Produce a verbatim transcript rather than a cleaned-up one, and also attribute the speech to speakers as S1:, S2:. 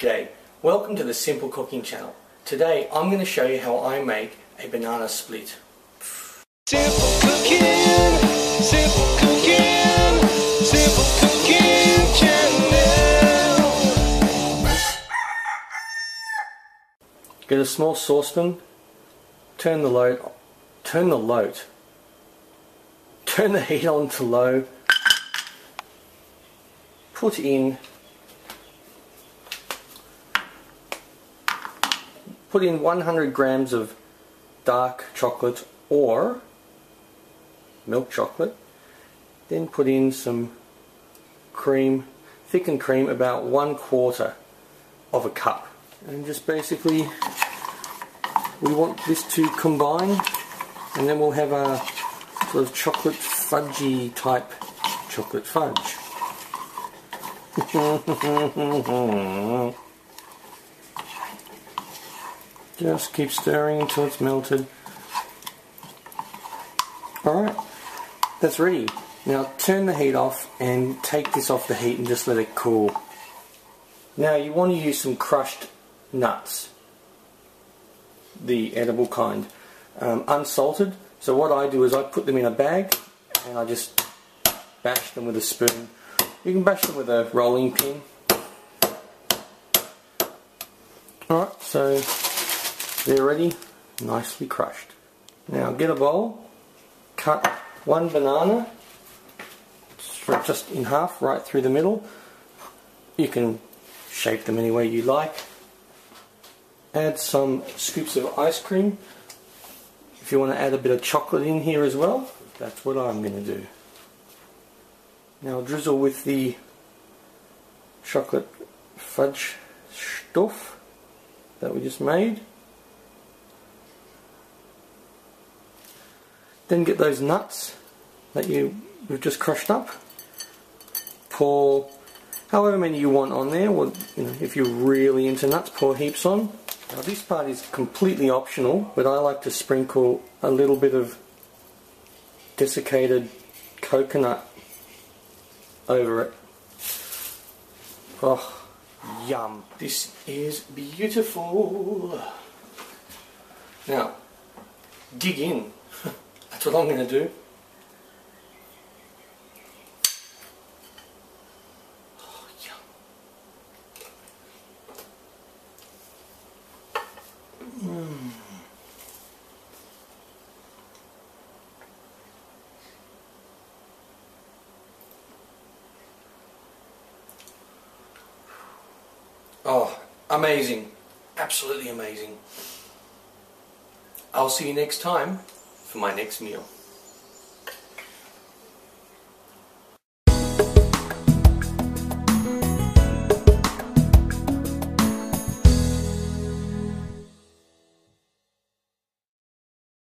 S1: G'day, welcome to the Simple Cooking channel. Today I'm going to show you how I make a banana split.
S2: Simple cooking, simple cooking, simple cooking channel.
S1: Get a small saucepan, turn the load, turn the load, turn the heat on to low, put in Put in one hundred grams of dark chocolate or milk chocolate, then put in some cream, thickened cream, about one quarter of a cup, and just basically we want this to combine, and then we'll have a sort of chocolate fudgy type chocolate fudge. Just keep stirring until it's melted. Alright, that's ready. Now turn the heat off and take this off the heat and just let it cool. Now you want to use some crushed nuts, the edible kind, um, unsalted. So what I do is I put them in a bag and I just bash them with a spoon. You can bash them with a rolling pin. Alright, so they're ready, nicely crushed. Now get a bowl, cut one banana just in half, right through the middle. You can shape them any way you like. Add some scoops of ice cream. If you want to add a bit of chocolate in here as well, that's what I'm going to do. Now drizzle with the chocolate fudge stuff that we just made. Then get those nuts that you, you've just crushed up. Pour however many you want on there. Well, you know, if you're really into nuts, pour heaps on. Now this part is completely optional, but I like to sprinkle a little bit of desiccated coconut over it. Oh, yum. This is beautiful. Now, dig in. That's what I'm going to do. Oh, yum. Mm. Oh, amazing. Absolutely amazing. I'll see you next time for my next meal.